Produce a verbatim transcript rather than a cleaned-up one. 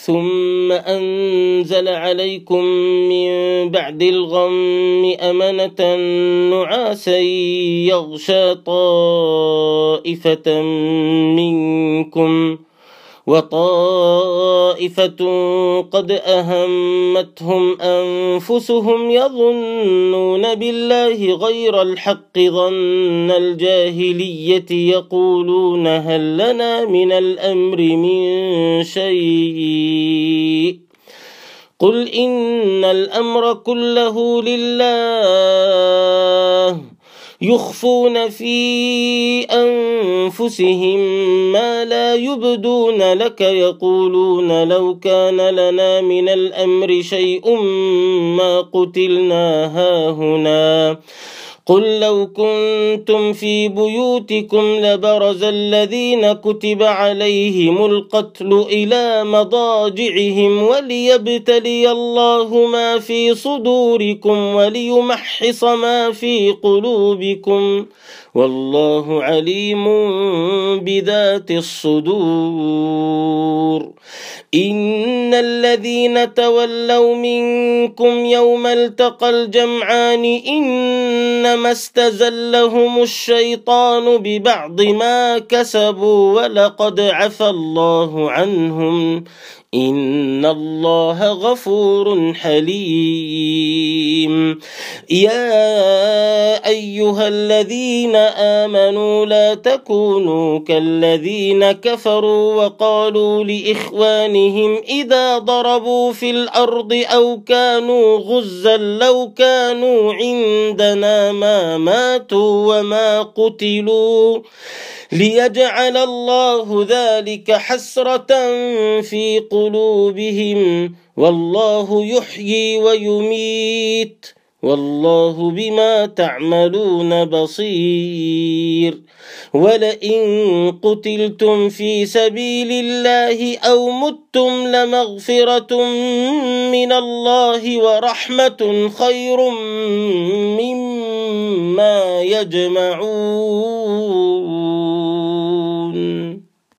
ثم أنزل عليكم من بعد الغم أمنة نعاسا يغشى طائفة منكم وطائفة قد أهمتهم أنفسهم يظنون بالله غير الحق ظن الجاهلية يقولون هل لنا من الأمر من شيء قل إن الأمر كله لله يخفون في أنفسهم ما لا يبدون لك يقولون لو كان لنا من الأمر شيء ما قتلنا هاهنا قل لو كنتم في بيوتكم لبرز الذين كتب عليهم القتل إلى مضاجعهم وليبتلي الله ما في صدوركم وليمحص ما في قلوبكم والله عليم بذات الصدور إن الذين تولوا منكم يوم التقى الجمعان إنما استزلهم الشيطان ببعض ما كسبوا ولقد عفى الله عنهم إن الله غفور حليم يا أيها الذين آمنوا لا تكونوا كالذين كفروا وقالوا لإخوانهم إذا ضربوا في الأرض أو كانوا غزا لو كانوا عندنا ما ماتوا وما قتلوا ليجعل الله ذلك حسرة في قلوبهم والله يحيي ويميت والله بما تعملون بصير ولئن قتلتم في سبيل الله أو متم لمغفرة من الله ورحمة خير مما يجمعون.